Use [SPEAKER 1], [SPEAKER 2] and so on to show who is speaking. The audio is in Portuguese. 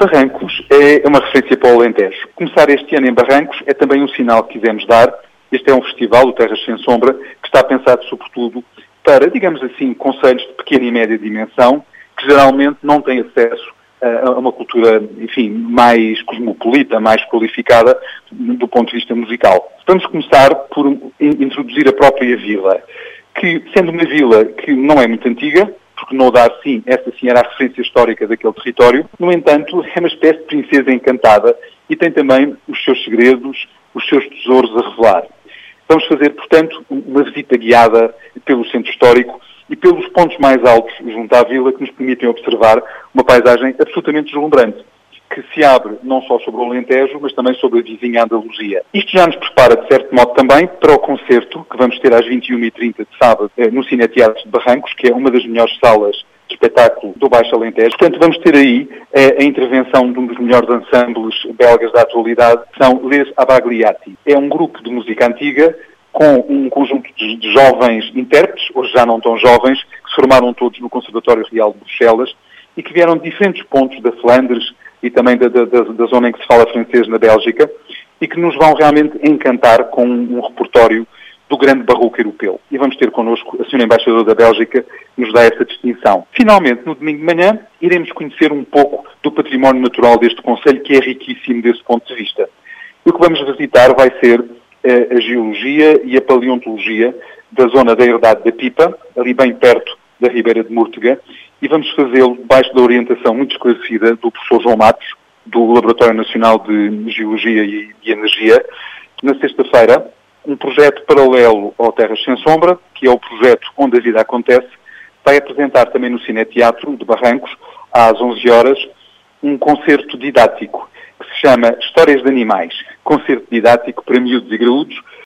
[SPEAKER 1] Barrancos é uma referência para o Alentejo. Começar este ano em Barrancos é também um sinal que quisemos dar. Este é um festival, o Terras Sem Sombra, que está pensado sobretudo para, digamos assim, concelhos de pequena e média dimensão, que geralmente não têm acesso a uma cultura, enfim, mais cosmopolita, mais qualificada do ponto de vista musical. Vamos começar por introduzir a própria vila, que, sendo uma vila que não é muito antiga, porque Nodar, sim, essa sim era a referência histórica daquele território, no entanto, é uma espécie de princesa encantada e tem também os seus segredos, os seus tesouros a revelar. Vamos fazer, portanto, uma visita guiada pelo centro histórico e pelos pontos mais altos junto à vila que nos permitem observar uma paisagem absolutamente deslumbrante, que se abre não só sobre o Alentejo, mas também sobre a vizinha Andaluzia. Isto já nos prepara, de certo modo, também para o concerto que vamos ter às 21h30 de sábado no Cineteatro de Barrancos, que é uma das melhores salas de espetáculo do Baixo Alentejo. Portanto, vamos ter aí a intervenção de um dos melhores ensembles belgas da atualidade, que são Les Abagliati. É um grupo de música antiga com um conjunto de jovens intérpretes, hoje já não tão jovens, que se formaram todos no Conservatório Real de Bruxelas e que vieram de diferentes pontos da Flandres e também da zona em que se fala francês na Bélgica, e que nos vão realmente encantar com um repertório do grande barroco europeu. E vamos ter connosco a Sra. Embaixadora da Bélgica, que nos dá essa distinção. Finalmente, no domingo de manhã, iremos conhecer um pouco do património natural deste concelho, que é riquíssimo desse ponto de vista. E o que vamos visitar vai ser a geologia e a paleontologia da zona da Herdade da Pipa, ali bem perto da Ribeira de Múrtega, e vamos fazê-lo debaixo da orientação muito esclarecida do professor João Matos, do Laboratório Nacional de Geologia e Energia. Na sexta-feira, um projeto paralelo ao Terras Sem Sombra, que é o projeto Onde a Vida Acontece, vai apresentar também no Cineteatro de Barrancos, às 11 horas, um concerto didático, que se chama Histórias de Animais, concerto didático para miúdos e graúdos,